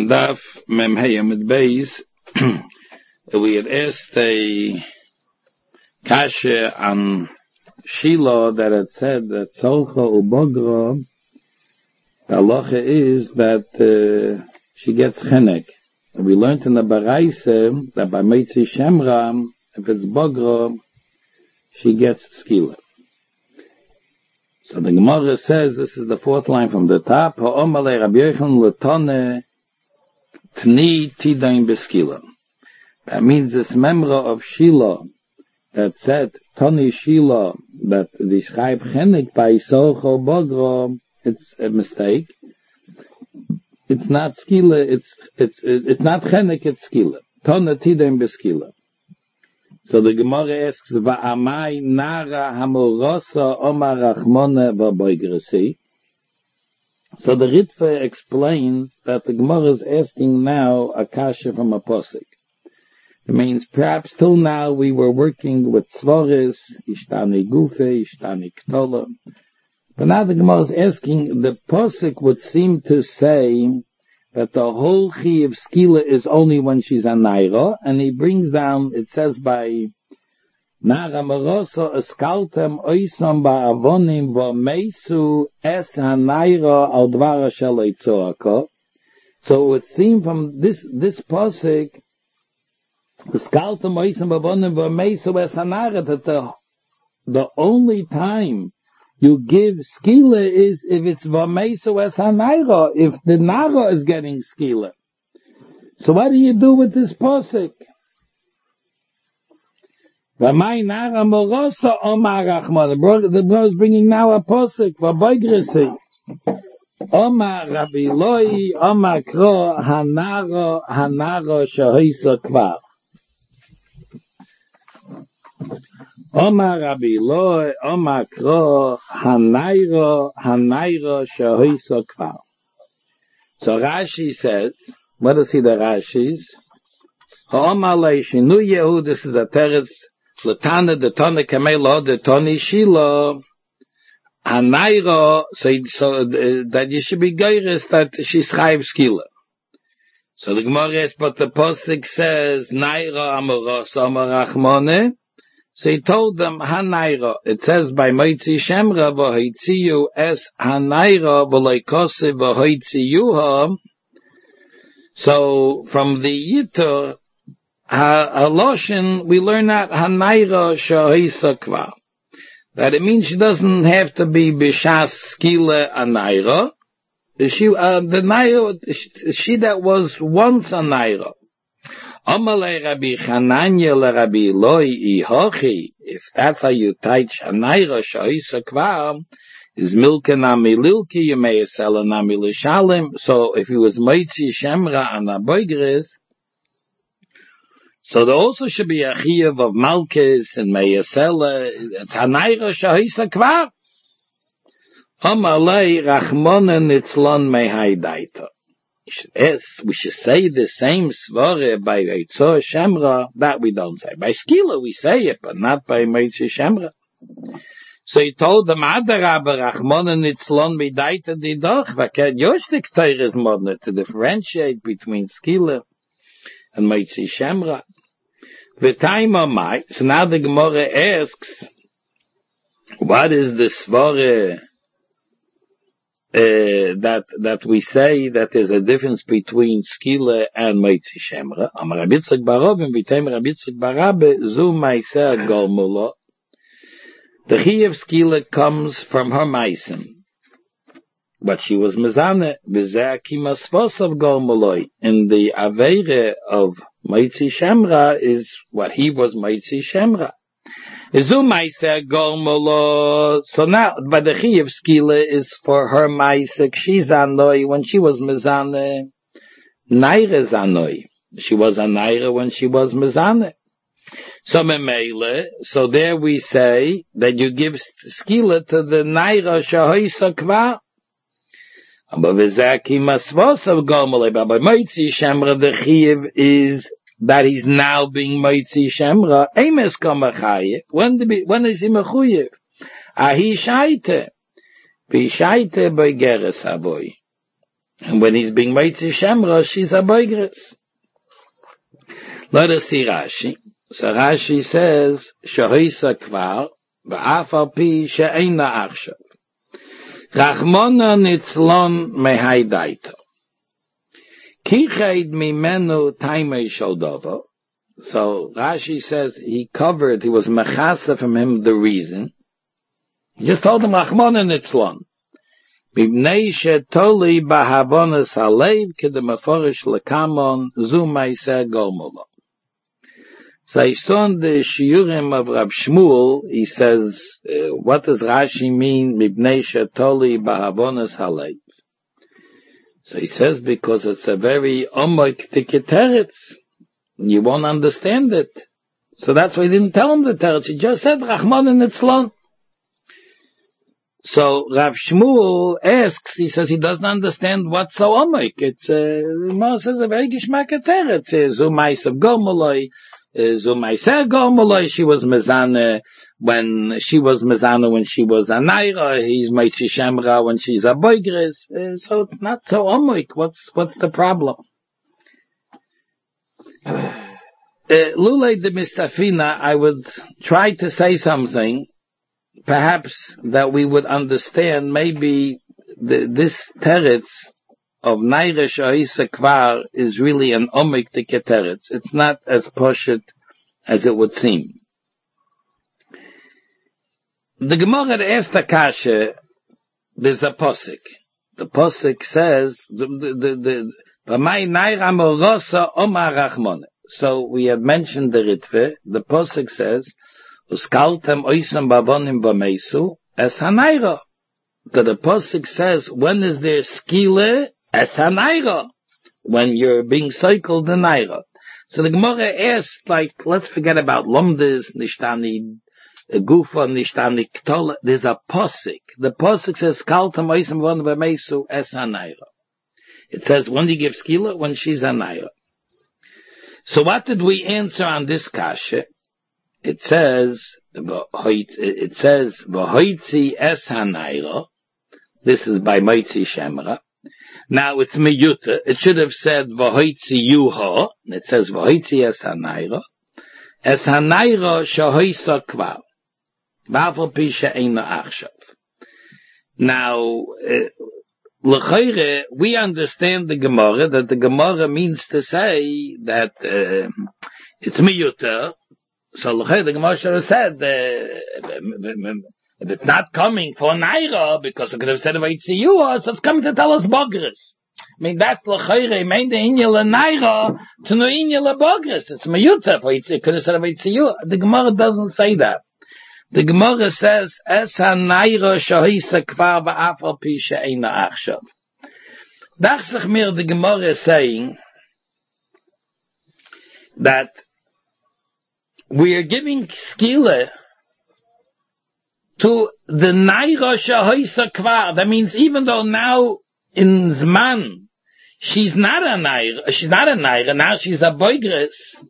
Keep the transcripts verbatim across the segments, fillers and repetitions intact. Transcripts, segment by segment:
on Daf Mem Hey with Beis, we had asked a kasha on Shiloh that had said that Solcha Ubogra, the halacha is that uh, she gets chenek. And we learned in the Baraise that by Meitzi Shemra, if it's Bogra, she gets skila. So the Gemara says, this is the fourth line from the top, Ha'omale Rabbi Yochanan Latone Tni Tidain Beskila. That means this memra of Shiloh that said, Toni Shiloh, that the Schreib Chenik by Socho Bogra, it's a mistake. It's not skila, it's, it's, it's not Chenik, it's skila. Tona Tidain Beskila. So the Gemara asks, Va'amai nara hamorosa omar rachmone v'boigresi. So the Ritva explains that the Gemara is asking now a kasha from a posik. It means perhaps till now we were working with svaris, ishtani gufe, ishtani ktola. But now the Gemara is asking, the posik would seem to say that the whole chi of skila is only when she's a naira, and he brings down, it says by Nara Maroso eskaltem oisam ba'avonim v'meisu es ha-naira al dvara shalei tzoaka. So it would seem from this, this posik, eskaltem oisam ba'avonim v'meisu es ha-naira, that the, the only time you give skila is if it's v'meisu es ha-naira, if the nara is getting skila. So what do you do with this posik? V'mai nara morosa omar rachmon. The bro is bringing now a posik for boigresi. Omar Rabbi Loi, Omar Kro, Hanaro, Hanaro Shahoisa Kvar. Omar Rabbi Loi, Omar Kro, Hanairo, Hanairo Shahoisa Kvar. So Rashi says, what does he the Rashi's? Omar Lei Shinu Yehu, this is a teretz, Latana, the Tone Kamelo, the Toni Shilo, Hanairo, so, so uh, that you should be geiris that she schreibt skila. So the Gemara is, but the posik says, Naira Amoros Amar Rachmone. So he told them, Hanaira. It says by Moitzi Shemra, V'hoitziyu es Hanaira, V'loikose V'hoitziyuha. So from the Yitur, Ha-Haloshin, we learn that Hanaira Shahoisa Kvar. That it means she doesn't have to be Bishas Skila Anaira. She, uh, the Naira, she that was once a Naira. Amalei Rabbi Chananya le Rabbi Loi Ihochi. If that's how you teach Hanaira Shahoisa Kvar, is Milke Nami Lilki, you may sell a Nami Lishalim. So if he was Moitzi Shemra and Aboigris, so there also should be a chiyuv of Malkis and Meyasela. It's Hanaira Shahoisa Kvar. Amalei Rachmona Nitzlon Mehaidaita. We should say the same svara by Eitzor Shemra. That we don't say. By Skila we say it, but not by Meitzi Shemra. So he told them, Adarabba Rachmona Nitzlon Mehaidaita Didoch. Vaket Yoshtik Teires Modne to differentiate between Skila and Meitzi Shemra. The time of my, so now the Gemara asks, what is the svara uh, that that we say that there's a difference between skila and Meitzi Shemra? Amar Rabbi Yitzchak Barovim v'teimer Rabbi Yitzchak Barabe zu ma'aser golmulo. The chiyuv skila comes from her ma'asim, but she was mezane v'zeh kimasvos of golmuloi. In the aveire of Meitzi Shemra is what he was Meitzi Shemra. Izu Ma'aser Golmolo. So now, but the Chiyuv Skila is for her Ma'aser. She's Anoi when she was Mezane. Naira Zanoi. She was a Naira when she was Mezane. So Memele, so there we say that you give Skila to the Naira Shahoisa Kvar. But Vizaki Masvos of Golmole, but by Meitzi Shemra, the Chiyuv is that he's now being Meitzi Shemra. Emes Komachayev. When when is he Mechuyev? Ahi Shaite. Vishaite by Geres Avoy. And when he's being made to Shemra, she's a boigres. Let us see Rashi. So Rashi says, Shahoisa kvar, v'af al pi she'eina achshav. Rachmona nitzlon mehaidaito. Kichaid mimenu taimei shaldovo. So Rashi says he covered, he was mechasa from him the reason. He just told him Rachmona nitzlon. Bibnei shetoli bahavonas halev kedemaforish lekamon zu maiseh gomulo. So I saw in the shiurim of Rab Shmuel, he says, uh, what does Rashi mean, Mibnei Shetoli Bahavonas Halev? So he says, because it's a very omoik tikiteretz. You won't understand it. So that's why he didn't tell him the teretz. He just said, Rachmon and Nitzlon. So Rav Shmuel asks, he says he doesn't understand what's so omoik. It's, uh, Mo says a very gishmak teretz. Zumais of Gomoloi. Zumaiseh Gomoloi, she was mezana when she was mezana when she was a naira. He's Meichi Shemra when she's a boigres. Uh, so it's not so omoik. What's what's the problem? Uh, Lulei de Mistafina, I would try to say something, perhaps that we would understand. Maybe the, this teretz of Naira Shahoisa Kvar is really an omik to keteretz. It's not as poshut as it would seem. The Gemara asked the Kasha, there's a posik. The posik says, the, the, the, V'may Naira Morosa Omar Rachmone. So we have mentioned the Ritve. The posik says, Uskaltem oisam bavonim b'meisu es hanaira. That the posik says, when is there skile as a naira, when you're being cycled the naira. So the Gemara asked, like, let's forget about lomdes, nishtani gufa, nishtani ktola. There's a posik. The posik says, kaltam oisam von b'meisu as a naira. It says, when do you give skila? When she's a naira. So what did we answer on this kasha? It says, it says, v'hoitzi es ha naira. This is by Moitzi Shemra. Now it's miyuta. It should have said v'hoitzi yuha. It says v'hoitzi es hanayra. Es hanayra shahoisa kvar. V'afal pi she'eina achshav. Now, l'chayre, we understand the Gemara, that the Gemara means to say that uh, it's miyuta. So l'chayre, the Gemara should have said, uh, if it's not coming for Naira, because it could have said about Tziyua, so it's coming to tell us Bogres. I mean, that's l'chayre, main the Inyala Naira, to no Inyala Bogres. It's Mayuta, for it could have said about Tziyua. The Gemara doesn't say that. The Gemara says, Es ha-Naira shahisa kvar ba'afal pi she'eina achshav. Dach mir, the Gemara is saying that we are giving skila to the Naira Shahoisa Kvar. That means even though now in Zman she's not a Naira, she's not a Naira, now she's a boigres.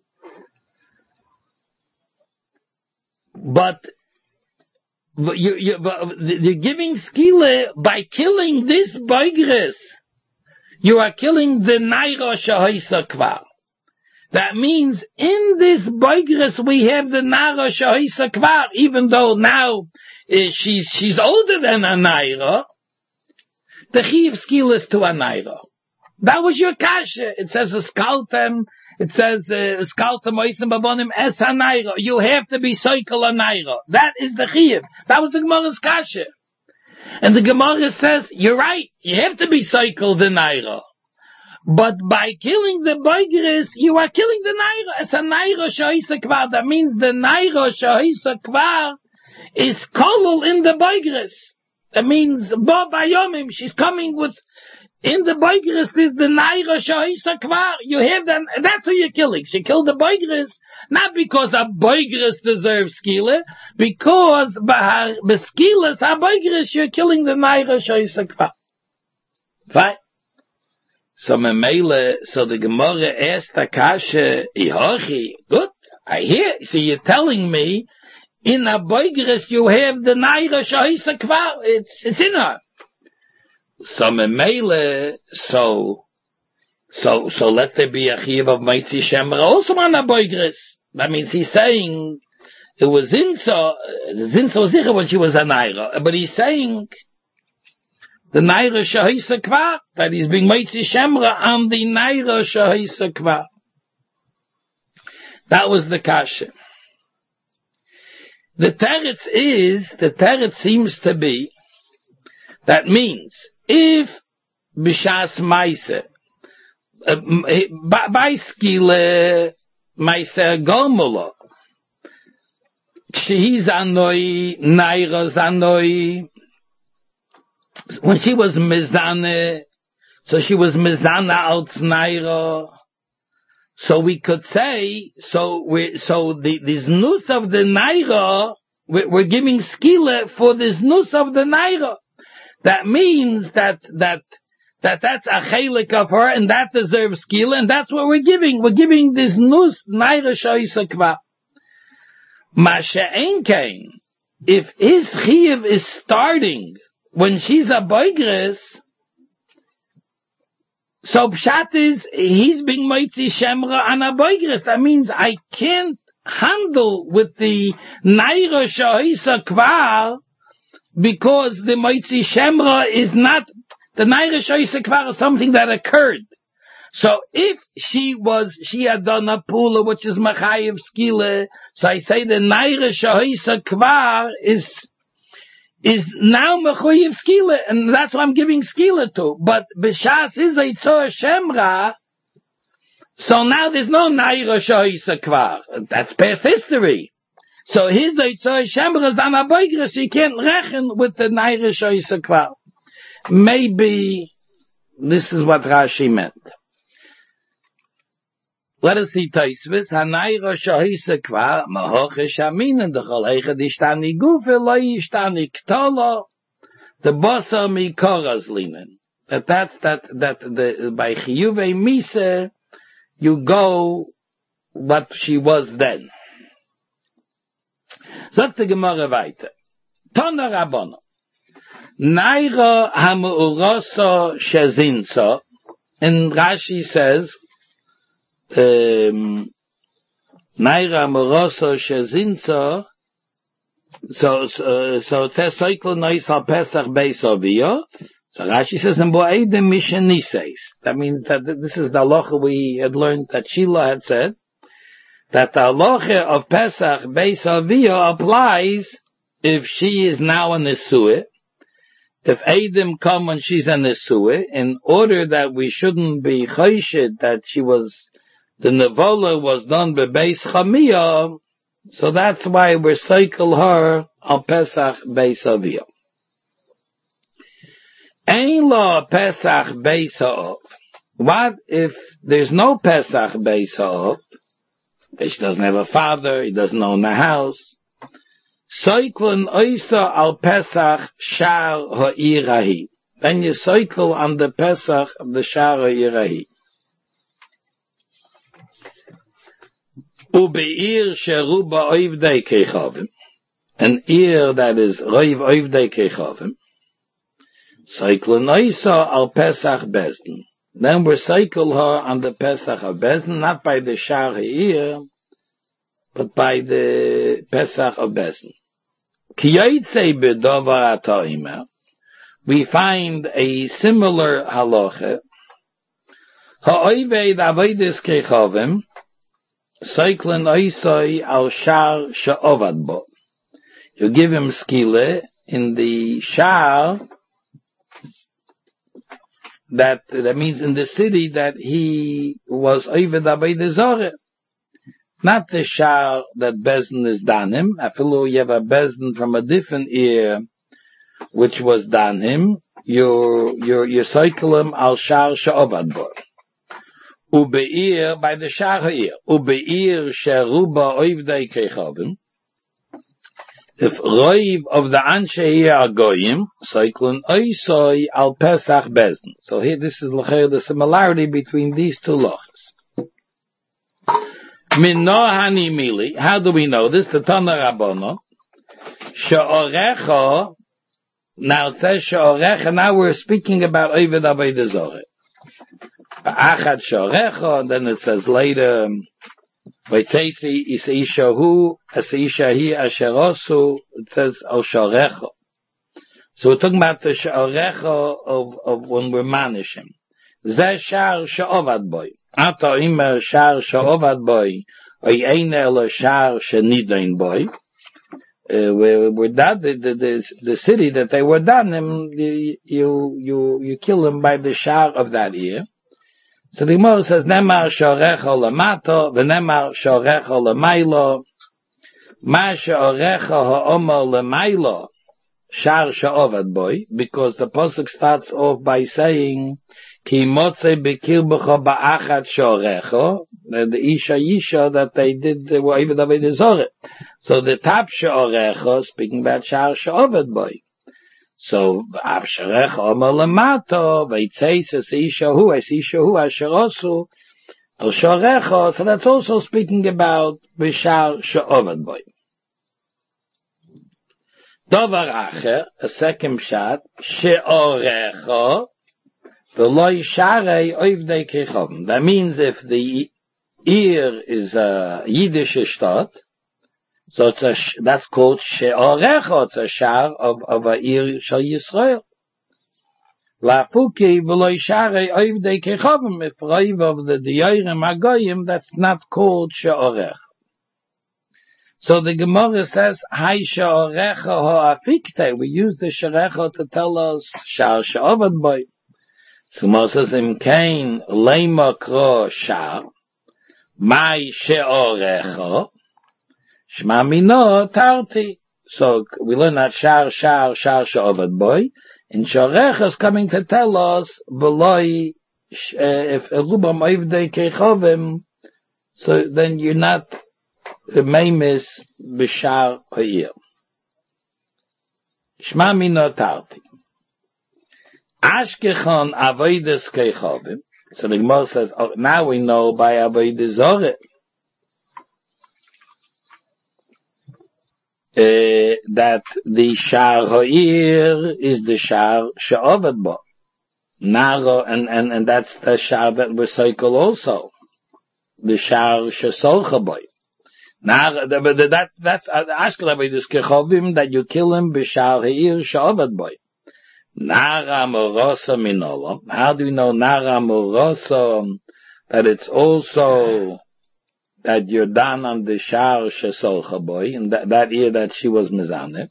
But you, you, you're giving skile by killing this boigres. You are killing the Naira Shahoisa Kvar. That means in this boigres we have the Naira Shahoisa Kvar, even though now Uh, she's, she's older than a naira, the chiv skill is to a naira. That was your kasha. It says a skaltem, it says a skaltem oisem bavonim es a naira. You have to be cycle a naira. That is the chiv. That was the Gemara's kasha. And the Gemara says, you're right, you have to be cycle the naira. But by killing the boigres, you are killing the naira. As a naira shahisa kvar. That means the naira shahisa kvar is kolol in the boigres. That means bo bayomim. She's coming with in the boigres is the naira shahisa kvar. You have them. That's who you're killing. She killed the boigres not because a boigres deserves skila, because by beskilas a boigres you're killing the naira shahisa kvar. Fine. So memele. So the Gemara asked Akasha ihochi. Good. I hear. So you're telling me, in a boigres you have the naira shahisa kvar. It's, it's in her. So memele, so, so, so let there be a chiyuv of Motzi Shemra also on a boigris. That means he's saying it was Zinso, Zinso Zicha when she was a Naira, but he's saying the Naira Shahisa Kvar, that he's being Motzi Shemra on the Naira Shahisa Kvar. That was the kasha. The teretz is, the teretz seems to be, that means, if b'shas maise, baiskile maise gomolo, she's anoi, naira zanoi, when she was mizane, so she was mizana out naira, so we could say, so we, so the, this nus of the naira, we, we're giving skila for this nus of the naira. That means that, that, that that's a chelik of her, and that deserves skila, and that's what we're giving. We're giving this nus naira shoysa kva. Masha enkein, if his chiyuv is starting when she's a boigres, so pshat is, he's being Motzi Shemra on a boigres. That means I can't handle with the naira shoysa kvar, because the Motzi Shemra is not, the Naira Shoysa Kvar is something that occurred. So if she was, she had done a pula, which is Machayev Skile, so I say the Naira Shoysa Kvar is, is now Machayev Skile, and that's what I'm giving Skile to. But B'shas is a Tzor Shemra, so now there's no Naira Shoysa Kvar. That's past history. So his Eitzah Shemra is on a boigres, he can't reckon with the Naira Shoysa Kvar. Maybe this is what Rashi meant. Let us see Tosfos. HaNaira Shoysa Kvar, Mahoche Shaminen, the Choleicha Dishtani Gufe, Lo Yishtani Ktolo, the Bosa Mikoras Linen. That that's, that, that, the, by Chiyuvei Mise, you go what she was then. Sagt die Gemara weiter. Tona Rabbono. Naira hamu'uroso shezinso. And Rashi says, um, Naira hamu'uroso shezinso. So, so, so it says, Soiklo nois al Pesach beis ovio. So Rashi says, and bo'edem misheniseis. That means that this is the halacha we had learned that Sheila had said, that the halacha of Pesach Beis Aviyah applies if she is now a Nesuah, if Eidim come when she's a Nesuah, in order that we shouldn't be choshed that she was, the Nevola was done by Beis Chamiyah, so that's why we're cycle her on Pesach Beis Aviyah. Ein lo Pesach Beis Ha'ov. What if there's no Pesach Beis Ha'ov? She doesn't have a father, he doesn't own a house. Cyclon oisa al Pesach shar ha'irahi. Then you cycle on the Pesach of the shar ha'irahi. Ube'ir sheruba oivdei kechavim. An ear that is roiv oivdei kechavim. Cyclon oisa al Pesach bezdin. Then we cycle her on the Pesach of Bezdin, not by the Shar Ha'ir, but by the Pesach of Bezdin. Ki yotzei b'dovar ha'to'imer, we find a similar halacha. Ha'oivei d'avodas kechavim, cyclen oisoi al shar she'ovad bo. You give him skile in the shar, that, that means in the city that he was over the Zorah. Not the shar that Bezdin is danim. Afilu you have a Bezdin from a different ear, which was danim. You, you, you cycle him al shar she'ovad bo. Ube'ir, by the shar ha'ir. Ube'ir she'ruba oivdei kechavim. If roiv of the anshe are goyim, cyclone oisoi al Pesach Bezdin. So here, this is the similarity between these two lochas. Min no hani mili. How do we know this? The Tana Rabbono. She'orecha Now it says she'orecha, now we're speaking about Oived Avodah Zorah. Achad she'orecha, then it says later, Vaytzeisi is isha hu, as isha hi asher osu, it says al she'orecha. So we're talking about the she'orecha of, of when we're manishing. Zeh shar she'ovad boy. Ata imer shar she'ovad boy, oy eine elo shar she'nidain boy. Uh, where we're done, the, the, the, the city that they were done, and you, you, you, you kill them by the shar of that year. So the Gemara says, Nemar shorecha lamato, v'nemar shorecha lamailo, ma shorecha ha'omer lamailo, shar she'ovad boy, because the pasuk starts off by saying, Ki motze bekirbecha ba'achat shorecha, the isha yisha that they did, they were even Avodah Zorah. So the top she'orecha, speaking about shar she'ovad boy. So, av she'orecha omer lamato, v'yitzeis es isha hu, es isha hu, asher osu, al she'orecha, so that's also speaking about b'shar she'ovad boy. Dovar acher, a second shot, she'orecha, v'lo yisharei oivdei kechovim. That means if the ear is a Yiddish shtot, so it's a, that's called she'orecha, it's a shar of, of a ear shal Yisrael. Lafuki v'lo yisharei oivdei kechovim, if roiv of the diyorim agoyim, that's not called she'orecha. So the Gemara says, Hai she'orecha ha'afikte, we use the she'orecha to tell us shar she'ovad boy. So Moses im kain leima kro shar, mai she'orecha, shma mino tarti. So we learn that shar, shar, shar she'ovad boy, and she'orecha is coming to tell us, v'loi, if rubam oivdei kechovim, so then you're not meimis b'shar ha'ir. Shma mino tarti. Ashkechon avodas kechovim. So the Gemara says, oh, now we know by Avodah Zorah uh, that the shar ha'ir is the shar she'ovad bo. Naro, and, and, and that's the shar that we cycle also. The shar she'solcha boy. Naro, that, that's Ashkechon avodas kechovim, that you kill him b'shar ha'ir she'ovad boy. Nara Morosa Minola. How do we know Nara Morosa? That it's also that you're done on the Shar Shesolcha boy, and that, that year that she was Mizaneh.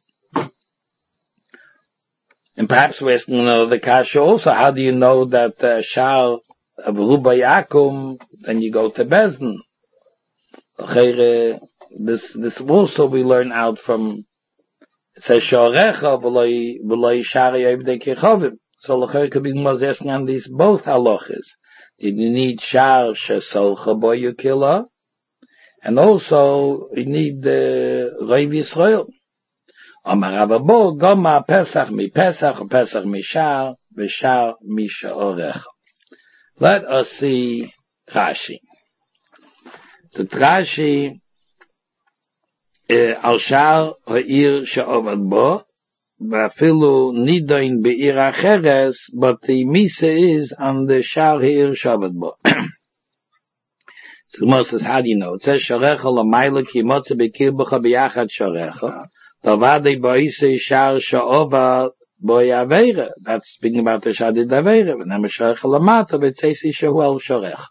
And perhaps we're asking another kasha also. How do you know that uh, Shar of Ruba Yakum, then you go to Bezdin? This, this also we learn out from it says she'orecha v'loi v'loi shari oivdei kechovim. So l'chayr could be more asking on these both halachas. Did you need shar she'solcha boy you kill her? And also you need the uh, Reiv Yisrael. Amar Avabo goma Pesach mi Pesach Pesach mi shar v'shar mi she'orecha. Let us see Rashi. The Rashi al shar ha'ir she'ovad bo, v'afilu nidain be'ir acheres, but the misa is on the shar ha'ir she'ovad bo. So Moses says, how do you know? It says, shorecha l'mayla ki motze bekirbecha b'yachad shorecha, davadei bo'isei shar she'ovad bo yaveira. That's speaking about the shar did yaveira, v'nem shorecha l'mata v'tzeisi shehu el shorecha.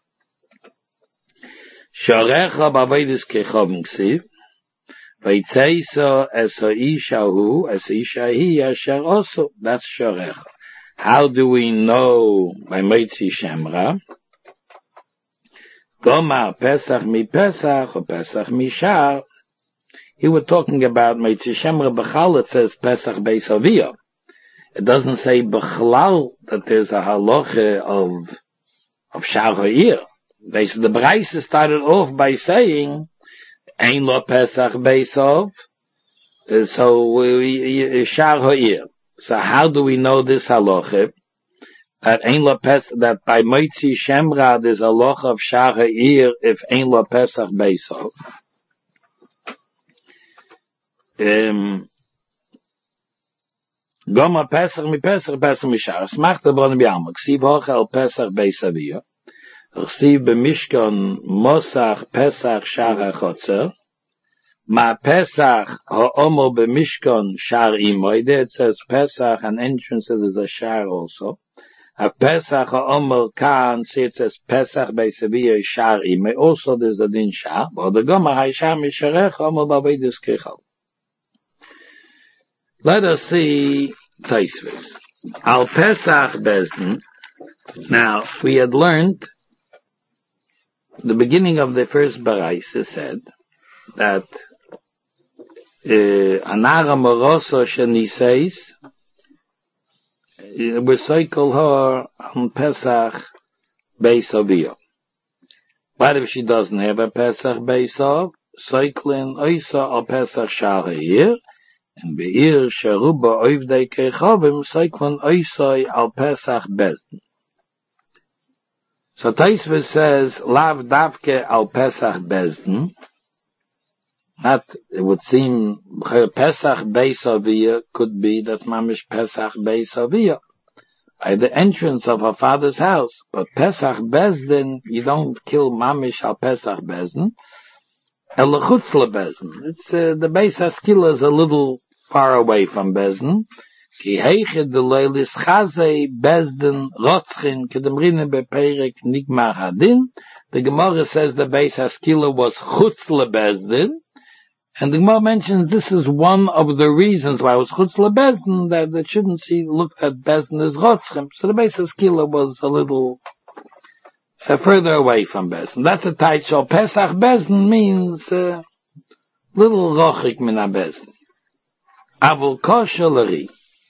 Shorecha b'avodas kechovim ksiv, Vaytzeisa es ha'isha hu, es isha hi, asher osu. That's shorecha. How do we know by Meitzi Shemra? Gomar Pesach mi Pesach, or Pesach mi Shar. He was talking about Meitzi Shemra B'chal, it says Pesach Beis Aviyah. It doesn't say B'chlal that there's a halacha of, of Shar ha'ir. They said the Braisa started off by saying, Ein lo Pesach Beisov, so we Shar ha'ir. So how do we know this halacha? That Ein lo Pesach, that by Meitzi Shemra there's a halacha of Shar ha'ir if Ein lo Pesach Beisov. Um, Goma Pesach mi Pesach, Pesach mi Shar. Es macht der Bronn Bialma. Ksiv hoch el Pesach Beis Avia. Ksiv b'Mishkan Mosach Pesach Shar HaChotzer. Ma Pesach ha'omer b'Mishkan Shar Imoide. It says Pesach, an entrance, so there's a Shar also. A Pesach ha'omer Kan, see it says Pesach Beis Avia Shar Imoide. Also there's a din Shar. But the Goma Hai Shar Misharech Omer B'Avedis Kechal. Let us see Taisvis. Al Pesach Bezdin. Now, we had learned the beginning of the first Baraisa said that Anara Moroso Sheniseis we cycle her on Pesach Beis Avia. What if she doesn't have a Pesach Beis Av? Cycling Oisa al Pesach Shara here. And be'ir sheruba oivdei kechavim cyclon oisai al Pesach Bezdin. So Taisvis says, lav davke al Pesach Bezdin. Not, it would seem, Pesach Beis Avia could be that mamish Pesach Beis Avia. By the entrance of her father's house. But Pesach Bezdin, you don't kill mamish al Pesach Bezdin. El chutz leBezdin. It's, uh, the Beis Haskila is a little far away from Bezdin. Ki heiche de leilis chazei Bezdin rotzchin kedemrine beperek nigmar hadin. The Gemara says the Beis Haskila was chutz leBezdin. And the Gemara mentions this is one of the reasons why it was chutz leBezdin, that it shouldn't see looked at Bezdin as rotzchin. So the Beis Haskila was a little uh, further away from Bezdin. That's a title. Pesach Bezdin means uh, little rochik min Bezdin. Avol kosher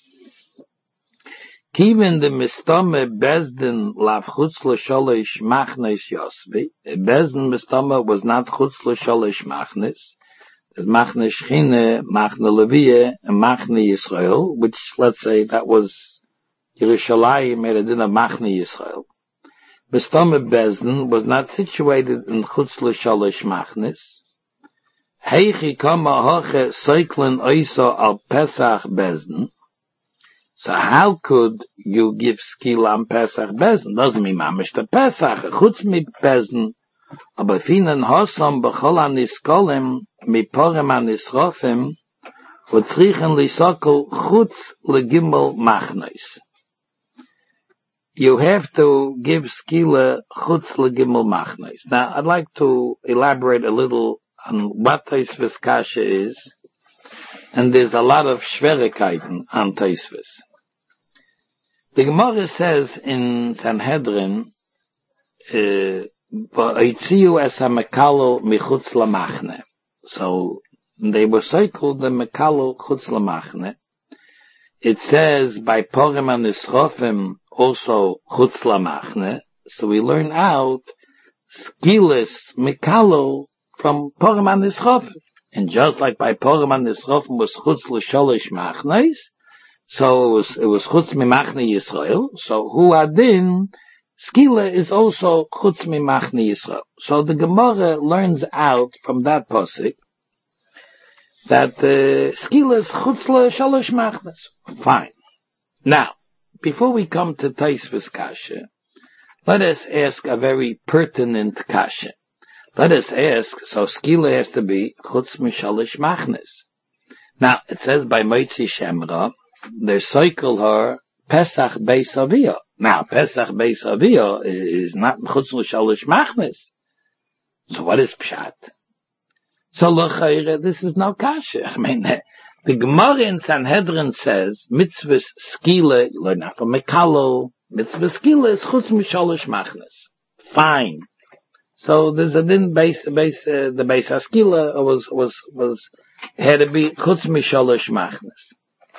Kiven de mistame Bezdin lav chutz l'sholish machnes Yosvi. Bezdin mistame was not chutz l'sholish machnes. There's machne Shechine, machne Leviye, and machne Yisrael, which, let's say, that was Yerushalayim made a din of machne Yisrael. Mistame Bezdin was not situated in chutz l'sholish machnes. Heichi kama hoche cyclin oisa al Pesach Bezdin. So how could you give skill on Pesach Bezdin? Doesn't mean mamish the Pesach. Chutz mit Bezdin. Aber finan hosam b'chol aniskolim miporem anisrofim utzrichen lisokol chutz legimel machnes. You have to give skila chutz legimel machnes. Now, I'd like to elaborate a little on what Taisvis Kasha is, and there's a lot of Schwierigkeiten on Taisvis. The Gemara says in Sanhedrin, "V'oitziu es hamekalo michutz lamachne." So they were circled the mekalo chutz lamachne. It says by porem anisrofim also chutz lamachne. So we learn out skilis mekalo from Porem HaNisrofim. And just like by Porem HaNisrofim was chutz l'sholish machnes, so it was, it was chutz mimachne Yisrael. So hu adin, skila is also chutz mimachne Yisrael. So the Gemara learns out from that posik that uh, skila is chutz l'sholish machnes. Fine. Now, before we come to Taisvis Kasha, let us ask a very pertinent kasha. Let us ask, so skila has to be chutz mishalish machnes. Now, it says by Moitzi Shemra, they cycle her Pesach Beis Avia. Now, Pesach Beis Avia is not chutz mishalish machnes. So what is pshat? So l'chayre, this is no kasha. I mean, the Gemara in Sanhedrin says, mitzvahs skila, you learn out from Mekalo, mitzvah skila is chutz mishalish machnes. Fine. So there's a din base, base, uh, the base haskila was, was, was, had to be chutz mishalish machnes.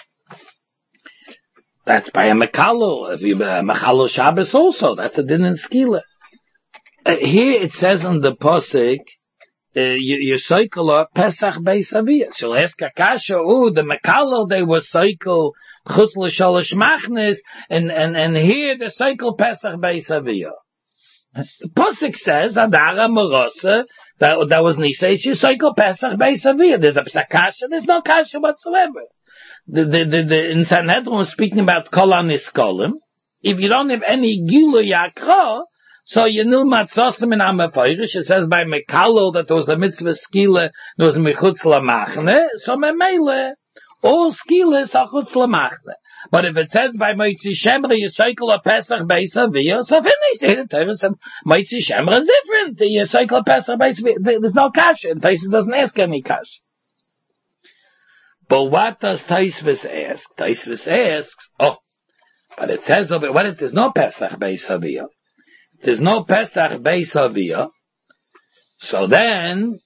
That's by a mekalo. If you, uh, mekalo Shabbos also, that's a din in skila. Uh, here it says in the posik, uh, you, you cycle up Pesach Beis Avia. So ask Akasha, oh, the mekalo, they were cycle chutz l'shalish machnes, and, and, and here the cycle Pesach Beis Avia. The Pusik says, Adara Morosa, that, that was Nisei, you cycle Pesach Beis Avia. There's a Pesach Kasha, there's no Kasha whatsoever. the, the, the, the in Sanhedrin was speaking about Kol HaNiskolim. If you don't have any Gilu Yakra, so you know Matzosim in Amafayrish, it says by Mekalo that there was a mitzvah skila, there was a Mechutz Lamachne, so Memele, all skilas are Chutz Lamachne. But if it says by Moitzi Shemra, you cycle a Pesach Beis Aviyah, so finished. The Torah said Moitzi Shemra is different. You cycle a Pesach Beis Aviyah. There's no kasha. And Taisvis doesn't ask any kasha. But what does Taisvis ask? Taisvis asks, oh, but it says over, what if there's no Pesach Beis Aviyah? There's no Pesach Beis Aviyah. So then,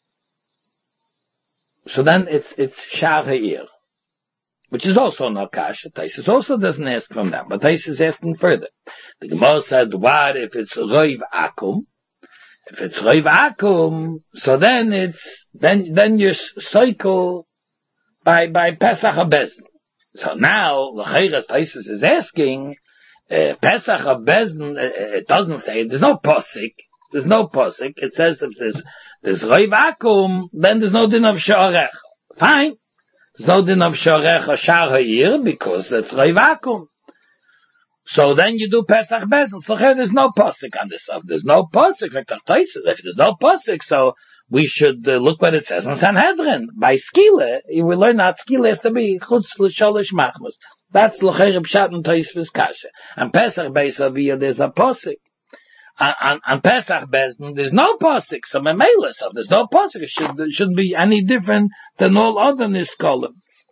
so then it's, it's Shar Ha'ir. Which is also no kasha. Taisus also doesn't ask from that, but Taisus is asking further. The Gemara said, what if it's Roiv Akum? If it's Roiv Akum, so then it's, then, then you cycle by, by Pesach HaBezin. So now, the Taisus is asking, uh, Pesach HaBezin, uh, it doesn't say, there's no posik, there's no posik, it says if there's, there's Roiv Akum, then there's no din of Sha'arech. Fine. There's no din of Shorech or Shar Ha'ir because that's Reivakum. So then you do Pesach Bezel. So here there's no posik on this stuff. There's no posik. Like if there's no posik, so we should uh, look what it says in Sanhedrin. By Skile, we learn that Skile has to be Chutz L'Sholish Machmas. That's L'Cherib Pshat and Taisvis Kasha. And Pesach Bezel, there's a posik. On, on Pesach Bezdin, there's no posik, so Memela, so there's no posik, it, should, it shouldn't be any different than all other Niskolim.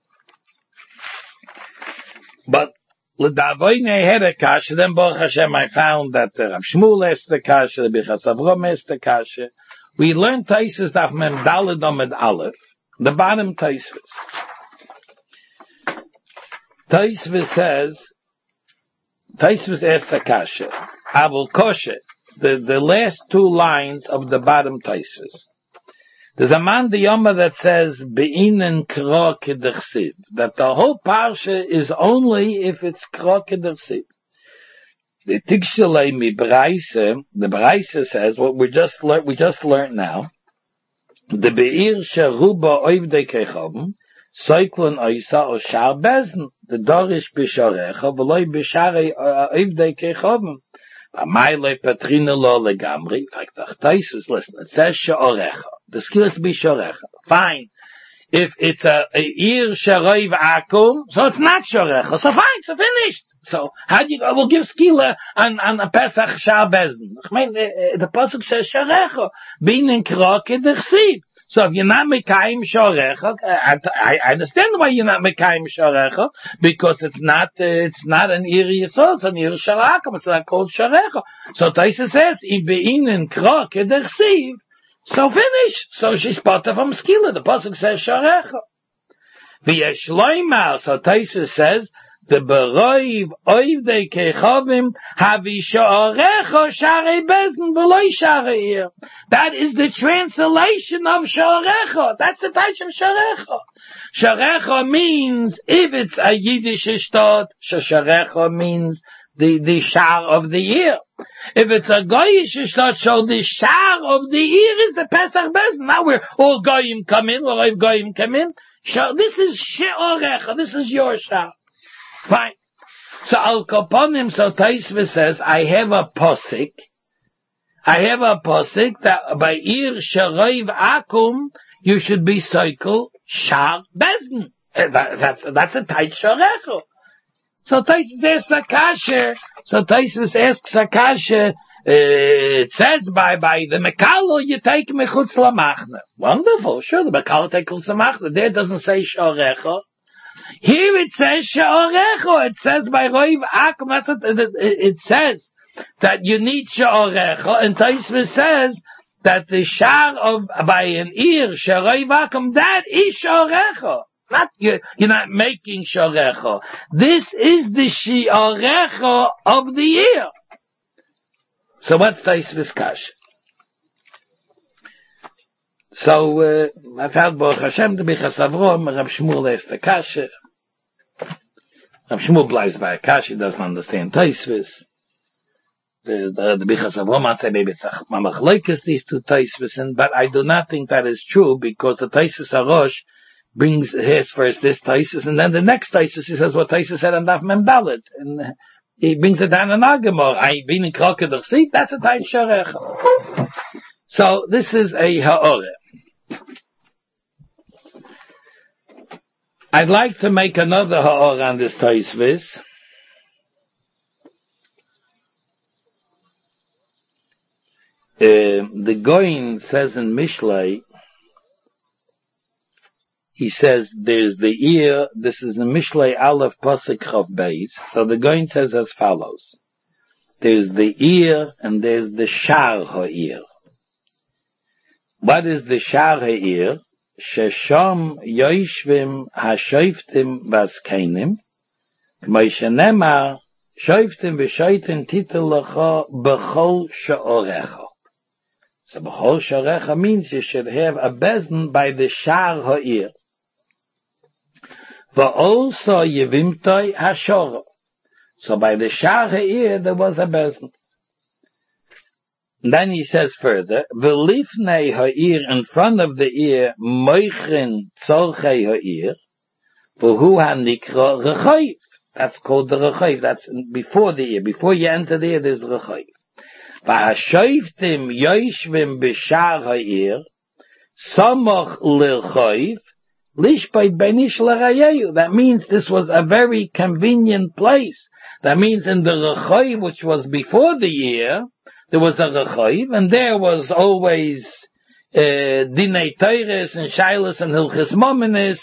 But, L'davoyne had a kasha, then Baruch Hashem, I found that uh, Rav Shmuel asked the kasha, the Bichas Avrom asked the kasha. We learned Taisus Daf Mem Daled Omed Aleph, the bottom Taisus. Taisus says, Taisus asked the kasha, Avul Koshe, The, the last two lines of the bottom Taisus. There's a man the Yoma that says, Be'inen Kro K'dersiv, that the whole parsha is only if it's Kro K'dersiv. The Tikshalei Mi Braise, the Braise says, what we just learned, we just learned now, the Be'ir Sheruba Oivdei Kechovim, Soiklon Oisa O Shar Bezn, the Dorish Bishorecha, V'loi Bishare Oivdei Kechovim, Amayle Patrina Lo Legamri, like the Taisus, listen, it says She'orecha. The skill is to be She'orecha. Fine. If it's a, a Ir She'roiv Akum, so it's not She'orecha. So fine, so finished. So, how do you, we'll give skila on, on a Pesach Shar Bezdin. I mean, the, the Pasuk says She'orecha. Being in Krok in the Chsiv. So if you're not Mekayim Shorecha, I, I understand why you're not Mekayim Shorecha, because it's not, uh, it's not an Ir Yisrael, it's an Ir Sharakum, it's not called Shorecha. So Taisa says, I bein in krok edersiv, so finish. So she's part of Skila, the Pasuk says Shorecha. V'yesh loimar, so Taisa says, the beroiv oivdei kechovim havi sha'arecha sharei bezdin v'loi sharei ir. That is the translation of sha'arecha. That's the type of sha'arecha. Sha'arecha means, if it's a Yiddish shtot, sha'arecha means the, the shar of the year. If it's a Goyish shtot, so the shar of the year is the Pesach bezdin. Now we're all Goyim come in, or if Goyim come in. This is sha'arecha, this is your shar. Fine. So Al Kaponim, so Taisva says, I have a posik. I have a posik that by Ir Sharoiv Akum, you should be cycle Shar Bezdin. That, that's, that's a tight Sharecho. So Taisva asks Akasha, so Taisva asks Akasha, uh, it says by, by the Mekalo, you take Mechutz Lamachne. Wonderful, sure, the Mekalo take Mechutz Lamachne. There it doesn't say Sharecho. Here it says she'orecha. It says by Roiv Akum. That's what it, it says, that you need she'orecha. And Taisva says that the shar of by an ear she'roiv Akum, that is she'orecha. Not you. You're not making she'orecha. This is the she'orecha of the ear. So what's Taisva's kasha? So, uh, I found Baruch Hashem to be Chasavrom, Rav Shmuel asked the kasha. Rav Shmuel blies by a kasha, he doesn't understand Taisvis. The, the, the Bichas Avrom, I'd say maybe it's a mamachleikis, these two Taisvis, but I do not think that is true, because the Taisvis Arosh brings his first this Taisus, and then the next Taisus, he says what Taisus said on Daf Mem Dalet, and he brings it down in Agamor. I been in Krokodach seat, that's a type Sharecha. So this is a Ha'oreh. I'd like to make another Ha'oreh on this Taisvis. Uh, the Goin says in Mishlei, he says there's the ear, this is in Mishlei Aleph Pasuk Chav Beis. So the Goin says as follows. There's the ear and there's the Shar Ha'ir. What is the Shar Ha'ir? Shesham Yoishvim HaShoiftim Vaskenim K'may shenemar Shoiftim V'shoitim Titel Lecha B'chol Sha'orecha. So B'chol Sha'orecha means you should have a bezin by the Shar Ha'ir. V'olso Yevimtoi HaShoro. So by the Shar Ha'ir there was a bezin. Then he says further, V'lifnei ha'ir, in front of the ear, moichin tzorchei ha'ir, v'hu ha'nikra rechayiv. That's called the rechayiv. That's before the ear. Before you enter the ear, there's rechayiv. V'ha'shoiftim yoishvim b'shar ha'ir, samoch l'rechayiv, lishpait beinish l'rayeyu. That means this was a very convenient place. That means in the rechayiv, which was before the ear, there was a rechayiv, and there was always uh, dinei teires and shailas and hilchis mominis.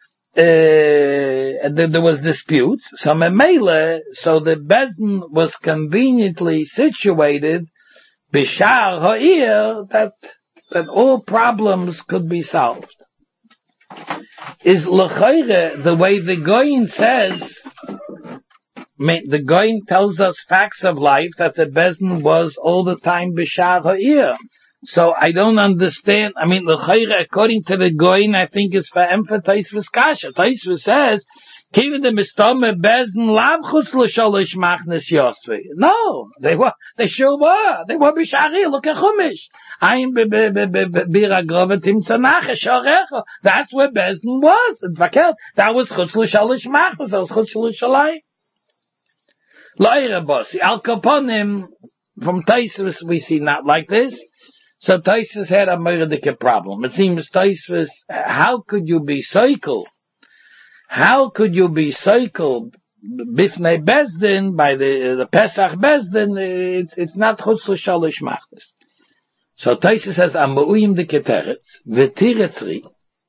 Uh, there, there was disputes. So memele, so the bezin was conveniently situated b'shar ha'ir that that all problems could be solved. Is l'chayre the way the Goyin says? The Goyin tells us facts of life that the bezin was all the time b'shar ha'ir. So I don't understand. I mean, the chayre, according to the Goyin, I think is for emphasis with kasha. Taisva says, "Kiven the mistome bezin lav chutz l'sholish machnes yosvi." No, they were. They sure were. They were b'shar ha'ir. Look at Chumash. Ein b'bira grovet im tzanach sharecha. That's where bezin was. In fact, that was chutz l'sholish machnes. That was chutz l'sholai. La'ira bosi al kaponim from Taisvus we see not like this. So Taisvus had a murdic problem. It seems Taisvus, how could you be cycle? How could you be cycle bifnei bezdin by the the Pesach bezdin? It's it's not chutz l'shalish machnes. So Taisvus says am ba'uyim de keteret v'tiretzri.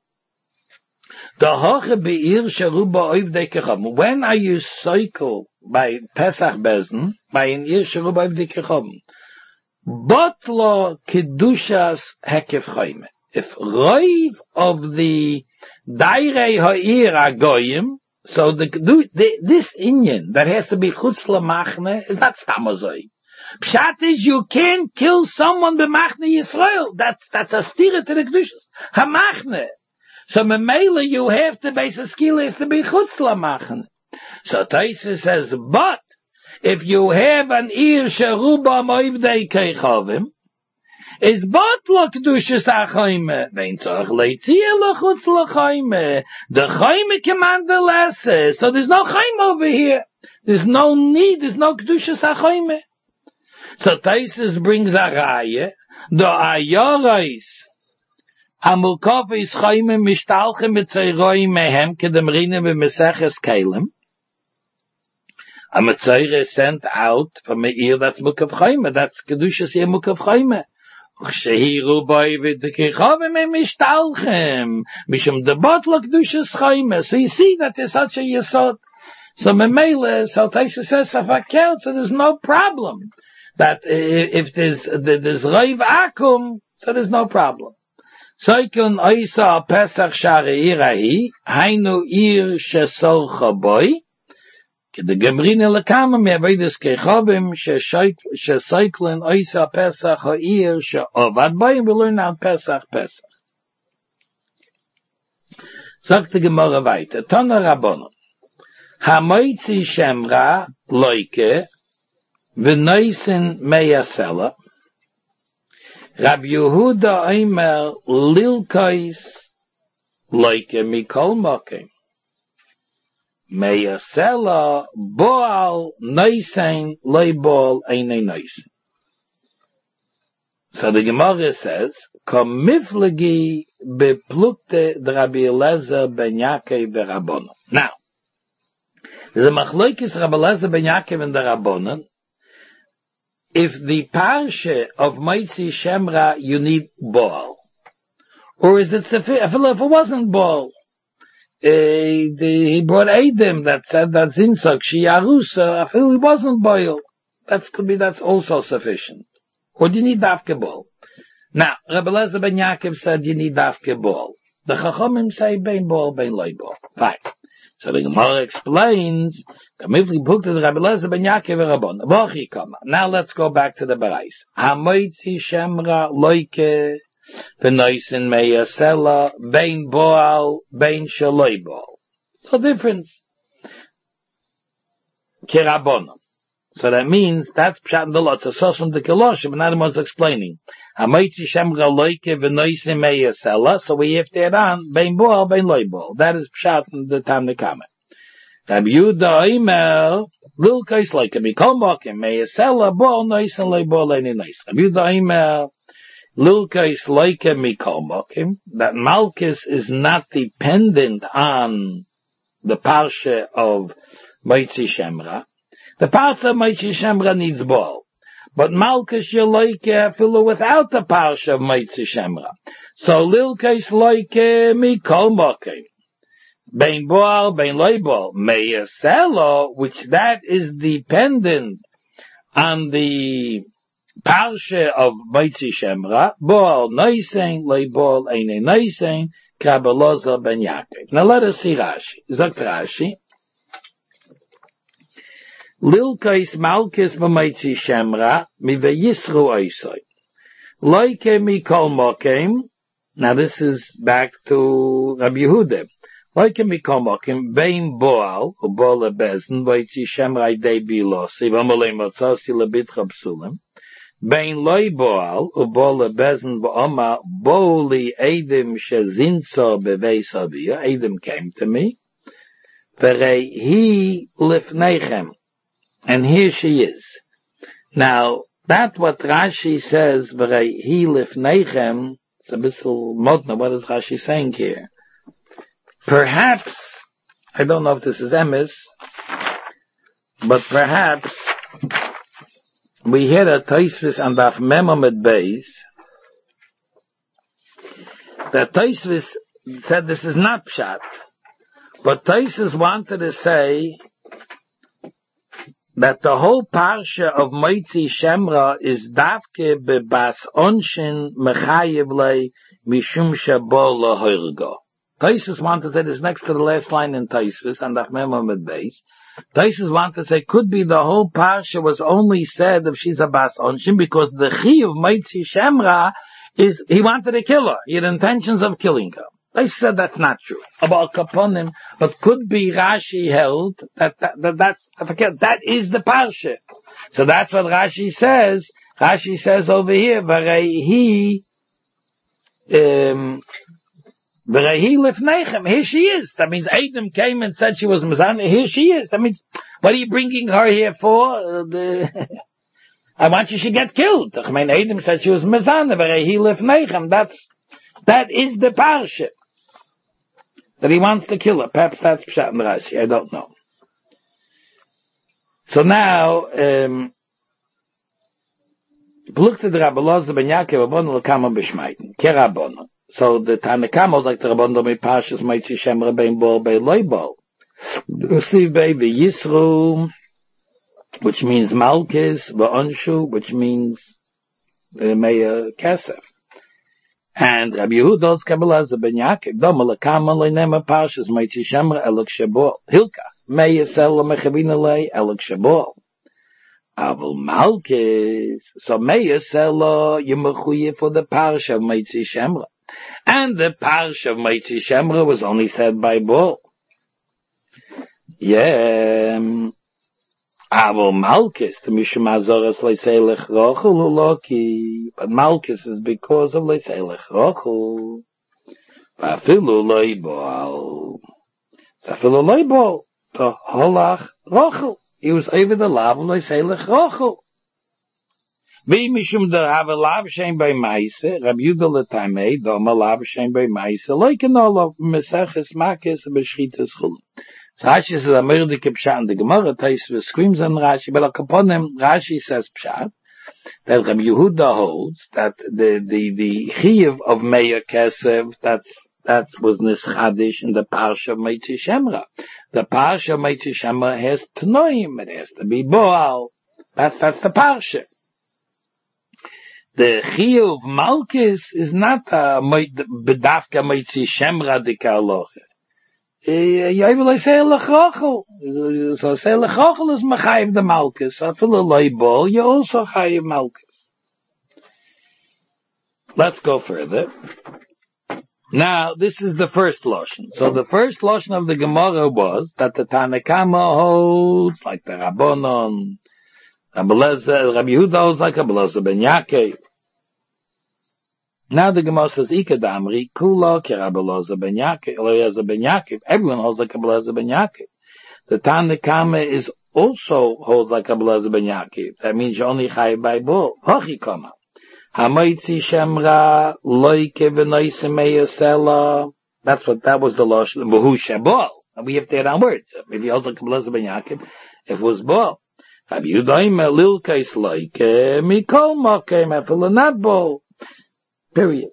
When are you cycle by Pesach Bezdin, by an Ir Sheruba of Dikechom? Botlo Kedushas Hekef Chayme. If Roiv of the Dairei Ha'ir Agoyim, so the, the, this Inyan that has to be Chutz L'Machne is not Stamazoi. Pshat is you can't kill someone b'Machne Yisrael. That's, that's a stira to the Kedushas. HaMachne. So memela you have to base a skill is to be chutz l'machne. So Taisa says, but if you have an ir sheruba moivdei keichavim, is but lo kedushas achayme, vein tzorch leitzia lo chutz l'chayme. The chayme command the lesser, so there's no chayme over here. There's no need, there's no kedushas achayme. So Taisa brings a raya, the ayorais, Amulkov is chayme mishtalche mit zayroim mehem kedem rine b'meseches kelem. A mitzayre is sent out from a ear that's mukav chayme. That's kedushas ear mukav chayme. Shehiru boy v'dekechavim em mishtalchem. Mishum debot lo kedushas chayme. So you see that there's such a yesod. So memele, so Taisa says, so there's no problem. That if there's, there's reiv akum, so there's no problem. Soikun oisa Pesach shari irahi, hainu ir shesol chaboy, kede gemrine lekama me avedis kechavim shesoiklin oisa Pesach ha'ir she'ovad boy, we learn now Pesach Pesach. Sagt die Gemara weiter, Tana Rabbanon, hamoitzi shemra loike, v'noisen meyasela, Rab Yehuda Eimer Lilkais like mikol mokim. Meyasela boal neisen leibol eine neisen. So the Gemara says, Kom miflegi beplukte Rabbi Eliezer ben Yaakov v'Rabbanan. Now, the Machlokes Rabbi Eliezer ben Yaakov and the Rabbanan, if the parsha of Motzi Shemra you need Baal, or is it sufficient? If it wasn't Baal, uh, the, he brought Adam that said that Zinsak Shiyarusa. I feel it wasn't Baal. That could be. That's also sufficient. Or do you need Dafke Baal? Now, Rabbi Eliezer ben Yaakov said you need Dafke Baal. The Chachamim say Bein Baal, Bein Loi Baal. Fine. So the Gemara explains, now let's go back to the Berais. Hamoitzi Shemra Loike V'noisen Meyasela Bein Baal Bein Shaloi Baal. So difference. Kirabonim. So that means that's Pshat in the lot. It's a source from the Keloshim, but not was explaining. Hamoitzi Shemra Loike V'noisen Meyasela. So we have to add on Bein Baal Bein Loi Baal. That is Pshat in the Tanna Kameh. Rabbi Yehuda Omer, Lil Kais like me, Kol Mokim, Meyasela Baal Noisen Loi Baal Eine Noisen. Rabbi Yehuda Omer, Lil Kais like me, Kol Mokim, that Malchus is not dependent on the parsha of Motzi Shemra. The parsha of Motzi Shemra needs Baal. But Malchus you like fill without the parsha of Motzi Shemra. So Lil Kais like me, Kol Mokim. Bein Baal, Bein Loi Baal, Meyasela, which that is dependent on the parsha of Motzi Shemra, Baal Noisen, Loi Baal Eine Noisen, Rabbi Eliezer ben Yaakov. Now let us see Rashi. Zakt Rashi. Lilkais Malchus b'Motzi Shemra, mi ve'yisru oisoi. Loike mikol mokem. Now this is back to Rabbi Yehuda. Like a mikomokim, bein boal, u boal a bezin, Motzi Shemra idei bilosi, v'amalei motzosi lebitcha psulim, bein loi boal, u boal a bezin, v'oma boali edim shezinso beveis aviyah, Edim came to me, v'rei hi lifnechem, and here she is. Now, that's what Rashi says, v'rei hi lifnechem, it's a bissel modna, what is Rashi saying here? Perhaps, I don't know if this is emes, but perhaps we hear a Tosfos and Daf Memomed Beis that Tosfos said this is not pshat, but Tosfos wanted to say that the whole parsha of Motzi Shemra is dafke bebas onshin mechayev lei mishum shabo lahoirgo. Tosfos wanted to say this next to the last line in Tosfos and Daf Memomed Beis. Tosfos wanted to say could be the whole parsha was only said if she's a bas onshin because the chi of Motzi Shemra is he wanted to kill her. He had intentions of killing her. They said that's not true about Kaponim, but could be Rashi held that, that, that that's I forget that is the parsha. So that's what Rashi says. Rashi says over here, Varehi um here she is. That means Adam came and said she was Mazana. Here she is. That means, what are you bringing her here for? Uh, the I want you to get killed. I mean, Adam said she was Mazana. That's, that is the parsha. That he wants to kill her. Perhaps that's Pshat in Rashi. I don't know. So now, um, look to the Rabbi Eliezer ben Yaakov, Rabbanon l'kama b'shmaitin. Kerabbanon. So the Tanna Kameh was like the Rabbanon mi Parshas Motzi Shemra bein Baal bein Loi Baal. Usiv bei v'yisru, which means Malchus, v'onshu, which means uh, Meya Kesef. And Rabbi Yehuda's Rabbi Eliezer ben Yaakov, Doma l'kama l'nema Parshas Motzi Shemra elok Shabol. Hilka, Meya Sela mechavina lei elok Shabol. Aval Malchus, so Meya Sela yemechuye for the Parsha of Motzi Shemra. And the parsha of Motzi Shemra was only said by Baal. Yeah. Avo Malchus, the Mishum Azoras Leiselech Rochel Uloki. But Malchus is because of Leiselech Rochel. Vafilu loy boal. Vafilu loy boal. To holach rochel. He was over the lav loiselech rochel. Vi mishum der have lav shein bei meise. Rab Yudah letamei do ma lav shein bei meise. Loiken all of meseches makes beschites chul. Rashi says a merdike pshat. The Gemara Tais screams on Rashi, but upon him Rashi says pshat that Rab Yehuda holds that the the the chiyuv of Meir Kesef that's that was nischadish in the parsha of Meitzi Shemra. The parsha of Meitzi Shemra has tnoim. It has to be boal. That's that's the parsha. The chiyuv Malkis is not a bedafka Meitzi Shemra dikaloche. Yovel say lechachol. So say lechachol is machayev the Malkus. So for the loybol, you also chayev Malkus. Let's go further. Now, this is the first lashon. So the first lashon of the Gemara was that the Tanakama holds like the Rabbanon, Rabbi Lezer, Rabbi Yehuda holds like Rabbi Lezer ben Yaakov. Now the Gemara says, Ika damri, kula ki Rabbi Lezer ben Yaakov, Eliezer ben Yaakov. Everyone holds like Rabbi Lezer ben Yaakov. The Tanakama is also holds like Rabbi Lezer ben Yaakov. That means you only chayev by bull. Hochi kama. Hamoitzi Shemra loike v'noise meyasela. That's what, that was the lashon. V'hu shabol. And we have to add on words. If you holds like Rabbi Lezer ben Yaakov, if it was bol. Rabbi Yudaim lilkais loike mikol mokem efel not bol. Period.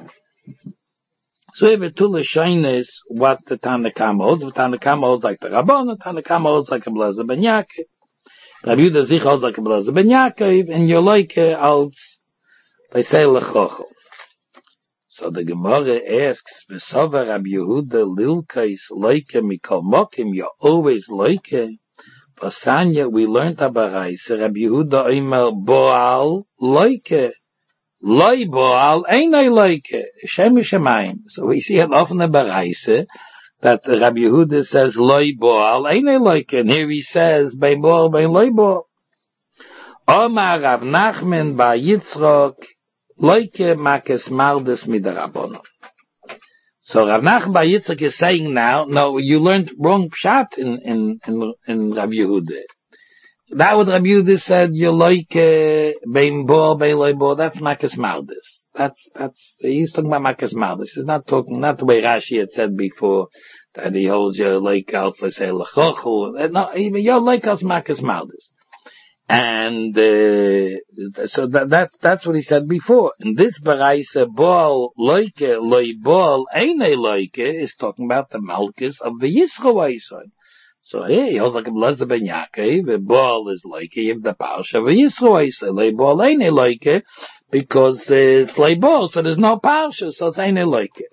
So if it tula shaynes what the Tanakama holds, the Tanakama holds like the Rabban, the Tanakama holds like Rabbi Lezer ben Yaakov. Rabbi Yehuda Zich holds like Rabbi Lezer ben Yaakov, and your like holds by say lechochel. So the Gemara asks, V'sova Rabbi Yehuda lilkais loike mikol mokim, you're always loike. For Sanya, we learned about Raisa, Rabbi Yehuda oimer boal loike. Loi boal einay loike. Shem shemayim. So we see it often in Baraisa that Rabbi Yehuda says loi boal einay loike, and here he says bei boal bei loi boal. Omar Rav Nachman ba Yitzchok loike makes maldes midarabon. So Rav Nachman ba Yitzchok is saying now, no, you learned wrong pshat in in in, in Rabbi Yehuda. That what Rabbi Yehuda said, you like bein bo, bein loy bo, that's Makas Maldes. That's, that's, he's talking about Makas Maldes. He's not talking, not the way Rashi had said before, that he holds your like als, let's say, lechochu. No, even your like als Makas Maldes. And, uh, so that, that's, that's what he said before. In this Baraisa, boal, loike, loy boal, eine loike, is talking about the Malkus of the Yisro. So here he holds like a Lezer ben Yaakov, the ball is like if the parsha of Yisro, so lay ball ain't like it, because it's lay ball, so there's no parsha, so it's ain't like it.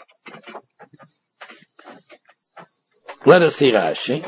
Let us see Rashi.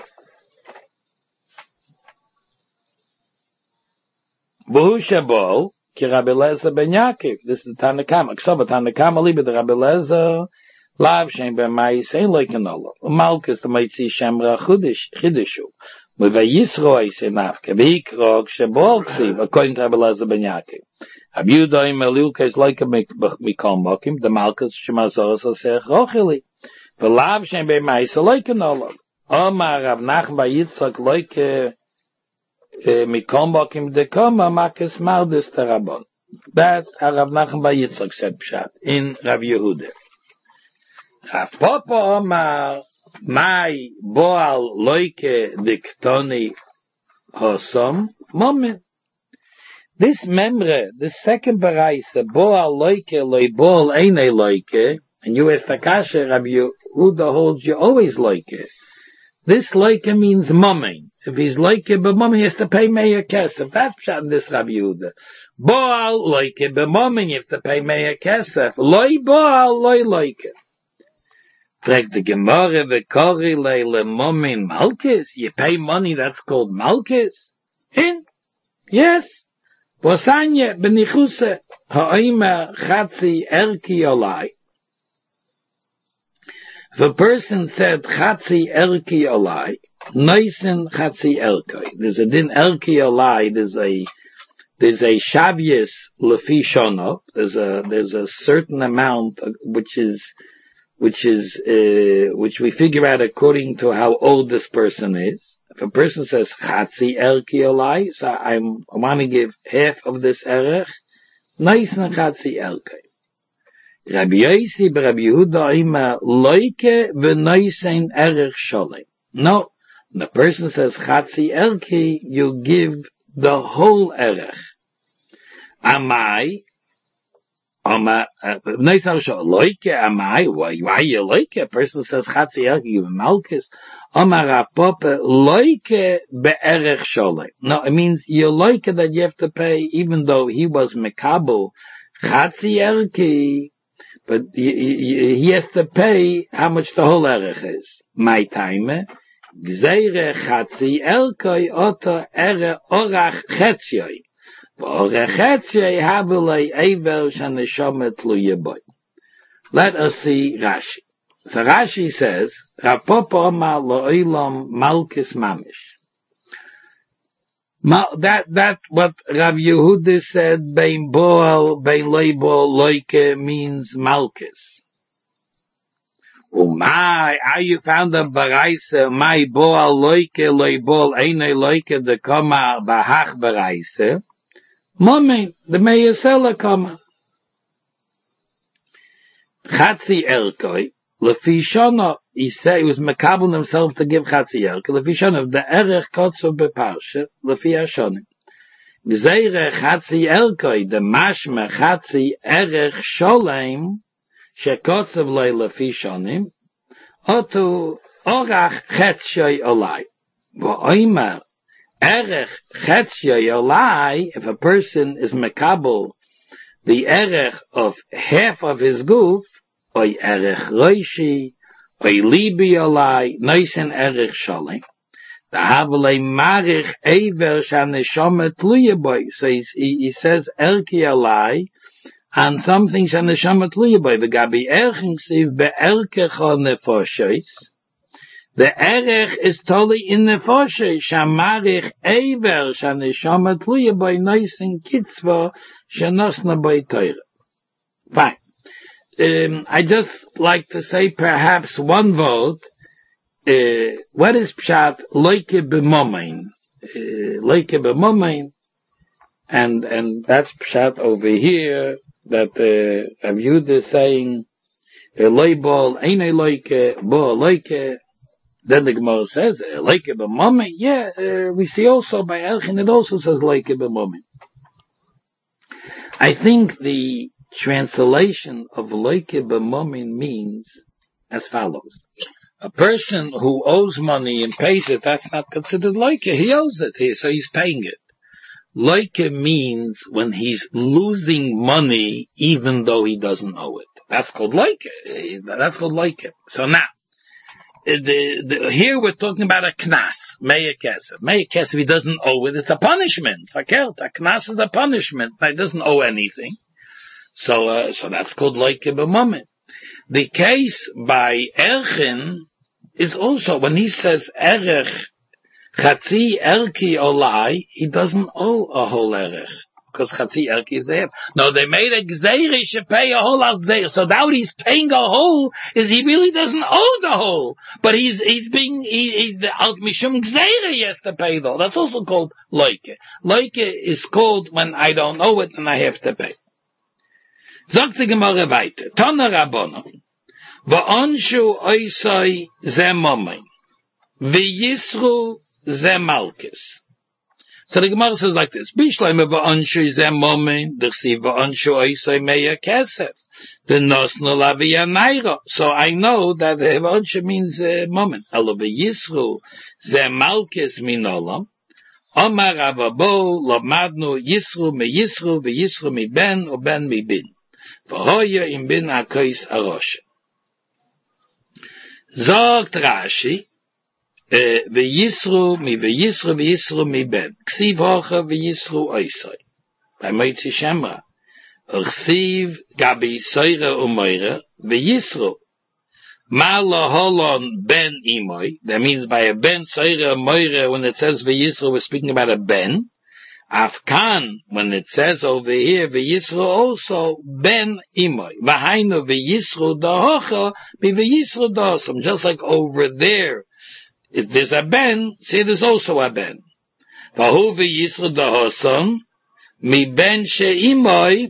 V'hu shabol, ki Rabbi Lezer ben Yaakov. This is the Tanakama. K'sova Tanakama libe the Rabbi Lezer, lav shein ben ma'is ein loiken olav. Malkus the Meitzi Shemra chudish, chidishu. Uve Yisro eise nafke, v'hikrog shebol ksiv, according to Rabbi Lezer ben Yaakov. Rabbi Yehuda im elilka is loike mikol mokim, the Malkus shemazoros asech rocheli. V'lav shein ben ma'is loiken olav. Omar Rav Nachman ba Yitzchok loike mikol mokim dekoma makes maldes terabon. That's how Rav Nachman ba Yitzchok said pshat in Rabbi Yehuda. Rav Papa Omar, my boal loike diktoni hosom moment. This memre, the second baraisa, boal loike loy boal eine loike, and you ask Takasha, Rabbi Yehuda holds you always loike. This loike means mumming. If he's loike, but mumming, he has to pay meya kesef. That's pshat in this Rabbi Yehuda. Boal loike, but mumming, you have to pay meya kesef. Loy boal loy loike. Fragt the Gemara, v'kori leile momin malkis? You pay money, that's called malkis? In? Yes. Bosanye benichuse ha'omer chatzi erki olai. If a person said chatzi erki olai, noisen chatzi erki. There's a din erki olai, there's a, there's a shavyas lefi shonov, there's a, there's a certain amount which is which is, uh, which we figure out according to how old this person is. If a person says, Chatzi Elki Olai, so I'm, I want to give half of this erech, Neisen Chatzi Elki. Rabbi Yossi, Rabbi Yehuda, Ima, Loike, V'neisen Erech Sholem. No, when the person says, Chatzi Elki, you give the whole erech. Amai, Ama, Neisen Loike, Amai, why, why you like it? A person says, Chatzi Elki, you give Malchus. Amar Apope, Loike, Be'erech Sholem. No, it means you like it that you have to pay, even though he was Mekabel, Chatzi Elki, but he, he has to pay how much the whole erech is. My time, Gzeire Chatzi Elkoi Oto Ere Orach Chetzioi. Orach Chetzioi Havelei Eivel Shaneshome Tluye Boy. Let us see Rashi. So Rashi says, Rapopo Omar Lo'ilam Malkis Mamish. That, that, what Rav Yehuda said, Bein Boal, Bein Leibol, Loike, means Malkis. Oh my, how you found a Baraise, my Boal, Loike, Leibol, Eine Loike, the Koma, Bahach Baraise. Moment, the Meyasela Koma. Chatzi Elkoi, Lefi Shana, he said he was makabel himself to give Chatzi Elkoi. Lefi Shana, the Erech Kotso Beparsha, Lefi Hashonim. Gzeire Chatzi Elkoi, the Mashma Chatzi Erech Sholem, Shekotso V'lei Lefi Shonim, Otu Orach Chetshoi Olai. V'oimer, Erech Chetshoi Olai, if a person is makabel, the Erech of half of his goof, Oy erech roishi, oy libi olai, neisen erech sholem. The havelei marich eiver shaneshome tluye boy. So he, he says erki olai, and something shaneshome tluye boy. V'gabi erchen siv be'erkecho nefoshes. The erech is totally in nefoshes. Shamarich eiver shaneshome tluye boy, neisen kitzva shanosna boy teire. Fine. Um, I just like to say perhaps one vote. Uh, what is pshat loike b'momein? Uh, loike b'momein, and and that's pshat over here that uh, Rav Yehuda is saying loibol eine loike bo loike. Then the Gemara says loike b'momein. Yeah, uh, we see also by Elchin it also says loike b'momein. I think the translation of loike b'momin means as follows. A person who owes money and pays it, that's not considered loike. He owes it, so he's paying it. Loike means when he's losing money even though he doesn't owe it. That's called loike. That's called loike. So now, the, the, here we're talking about a knas, meya kesef. Meya kesef, he doesn't owe it, it's a punishment. Fakert, a knas is a punishment. He doesn't owe anything. So, uh, so that's called loike b'momen. The case by Erchin is also, when he says erech, chatzi erki olai, he doesn't owe a whole erech. Because chatzi erki is there. No, they made a gzeir, he should pay a whole azzeir. So now he's paying a whole, is he really doesn't owe the whole. But he's, he's being, he, he's the alt mishum gzeir he has to pay though. That's also called loike. Loike is called when I don't owe it and I have to pay. Sagt die Gemara weiter. Tana Rabbanon. Va'onshu oisoi ze momen. V'yisru ze malkis. So the Gemara says like this. Bishleime va'onshu ze momen. D'chsi va'onshu oisoi meya kesef. V'nosnu la v'yanayra. So I know that va'onshu means uh, momen. Elo v'yisru ze malkis minolam. Omar avabo lomadnu yisru me yisru v'yisru mi ben o ben mi bin. V'hoya im bin akois arosh. Zogt Rashi, v'yisru mi v'yisru v'yisru mi ben. Ksiv hocha v'yisru oisoi. By Moitzi Shemra. Ksiv gabi soire umoire v'yisru. Ma lo holon ben imoi. That means by a ben soire umoire, when it says v'yisru, we're speaking about a ben. Afkan, when it says over here, v'yisro also, ben imoy. V'hainu v'yisro dahocha, be v'yisro dahosam. Just like over there, if there's a ben, see there's also a ben. V'hu v'yisro dahosam, mi ben she'imoy,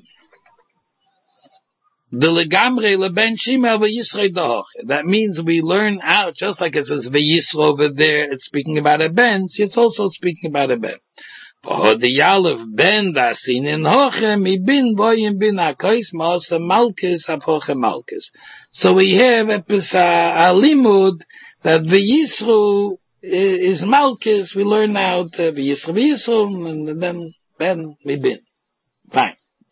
v'legamre leben she'imoy v'yisro dahocha. That means we learn out, just like it says v'yisro over there, it's speaking about a ben, see it's also speaking about a ben. The Yalef ben dasin in hoche mi bin boyim bin akais maasa malkes af hoche malkes. So we have a limud that v'yisru is malkes. We learn now v'yisru v'yisru and then ben mi bin. Fine.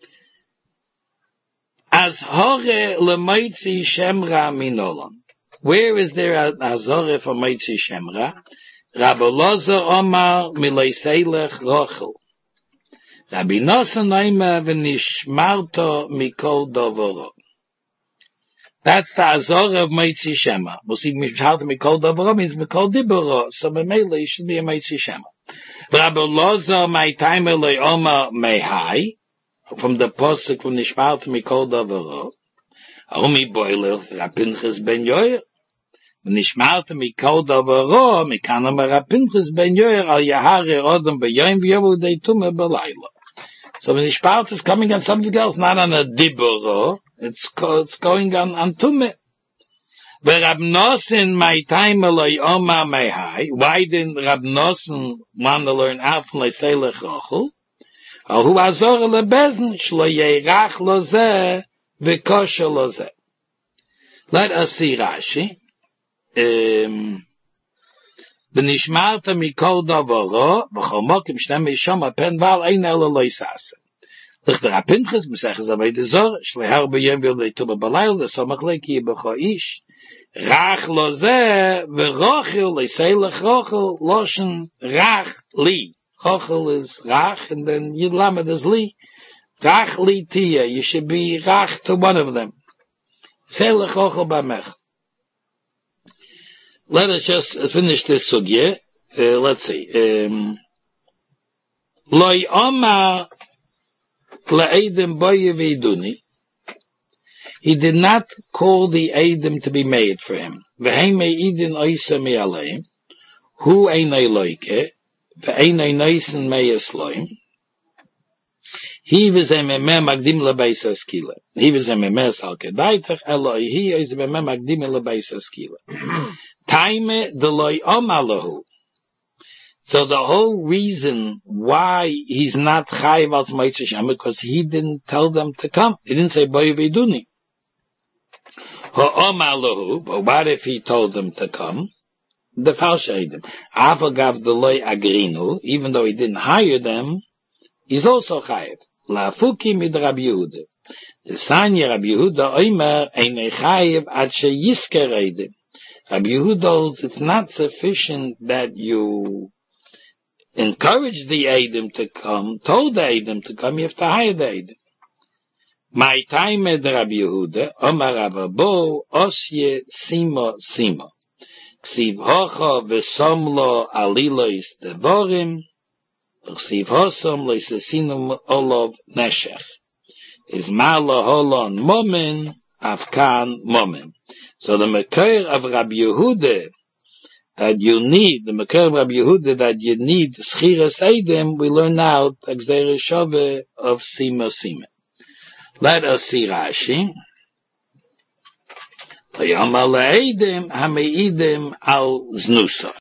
As hore lemoitzi shemra minolam. Where is there a azore for moitzi shemra? Rabbi Loza Omar Mileiselech Rochel. Rabbi Nosson Omer V'nishmarto Mikol Dovoro. That's the Azor of Moitzi Shema. We'll see Mishmarto Mikol Dovoro means Mikol Diboro. So Memele it should be a Moitzi Shema. Rabbi Loza My Time Eloi Omar Mehai. From the Posuk from Nishmarto Mikol Dovoro. Aumi Boiler Rapinchas Ben Yoyer. ונשמרת מכל דברו, מכאן אומר הפנחס בן יויר, על יהרי אודם ביום ויובו די תומה בלילה. So ונשמרת is coming on something else, not on a diboro, it's, it's going on, on tume. ורב נוסן, my time אלoi oma my high, why didn't Rab Nosson want to learn out from Leiselech Rochel? הוא עזור לבזן, שלא ירח לו זה, וקושר לו זה. Let us see Rashi. ונשמרת מכל דברו, וכל מוקים שני משום הפן ועל אין אלו לא יסעסה. לכתר הפנחס, מסכת אבייד זור, שלהר ביום ויום תומה בלילה, לסומך לקי בכו איש, רך לו זה, ורוכל, ליסלך רוכל, לושן רך לי. Rochel is rach, and then Yud Lamed is li. Rach li tia, you should be rach to one of them. Selech rochel b'mech. Let us just finish this sugya. Uh, let's see. Um, Loi Omar la'edim boye v'iduni. He did not call the Edim to be made for him. V'heim me'idin oisa me'aleim. Hu einay loike. V'einay noisen me'esloim. He was a memeh magdim lebeis eskila. He was a memeh salkedaitach eloi. He is a memeh magdim lebeis eskila. Taime deloi omalahu. So the whole reason why he's not chayiv al Motzei Shema, because he didn't tell them to come. He didn't say boy v'iduni. Ha'omalahu, but what if he told them to come? The falshe Edim. Avagav deloi agrinu, even though he didn't hire them, he's also chayiv. La'afuki mid Rabbi Yehuda. The Sanya Rabbi Yehuda oimer einay chayiv ad sheyisker Edim. Rabbi Yehuda holds it's not sufficient that you encourage the Edim to come, told the Edim to come, you have to hire the Edim. My time at Rabbi Yehuda, Omar Avabo, Osye, Simo, Simo. Ksiv hocha v'somlo alilois devorim, v'ksiv hosom le'sesinum olov neshech. Is malo holon momen, afkan momen. So the Makar of Rabbi Yehuda that you need, the Makar of Rabbi Yehuda that you need Schiras Edim, we learn now Gzeira Shove of Sima Sima. Let us see Rashi. V'yamar le'edim ha'me'idim al znusa.